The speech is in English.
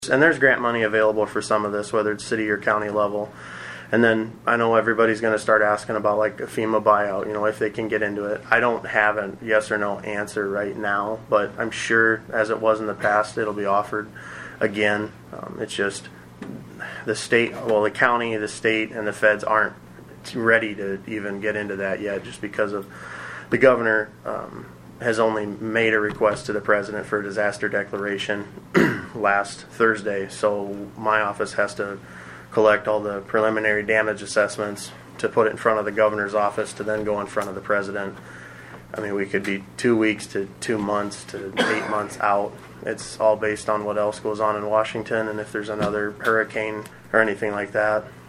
And there's grant money available for some of this, whether it's city or county level. And then I know everybody's going to start asking about like a FEMA buyout, if they can get into it. I don't have a yes or no answer right now, but I'm sure as it was in the past, it'll be offered again. It's just the state, the county, the state, and the feds aren't ready to even get into that yet, just because of the governor has only made a request to the president for a disaster declaration last Thursday. So my office has to collect all the preliminary damage assessments to put it in front of the governor's office to then go in front of the president. I mean, we could be 2 weeks to 2 months to 8 months out. It's all based on what else goes on in Washington and if there's another hurricane or anything like that.